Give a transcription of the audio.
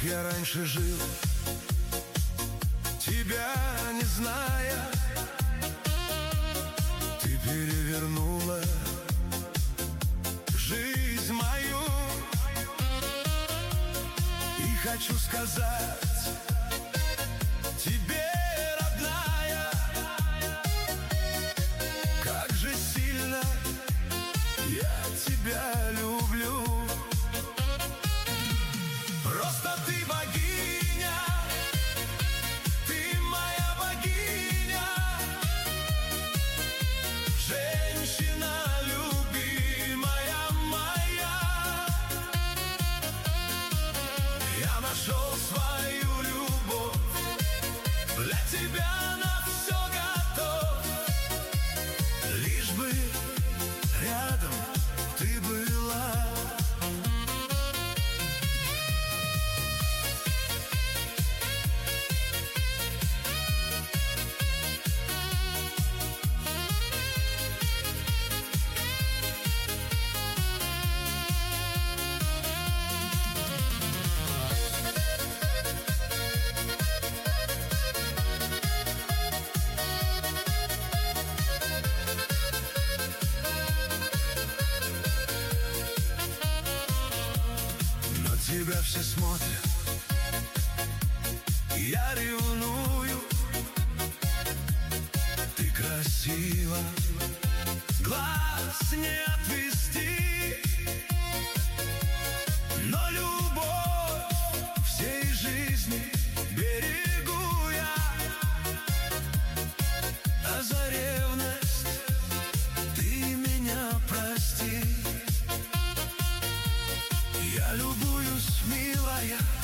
как я раньше жил, тебя не зная. Ты перевернула жизнь мою. И хочу сказать тебе, родная, как же сильно я тебя люблю. Просто ты богиня, ты моя богиня, женщина любимая моя. Я нашел свою любовь, для тебя на все готов, лишь бы рядом ты была. Тебя все смотрят, я ревную. Ты красива, глаз не отвести, но любовь всей жизни берегу я. А за ревность ты меня прости. Я любуюсь, милая,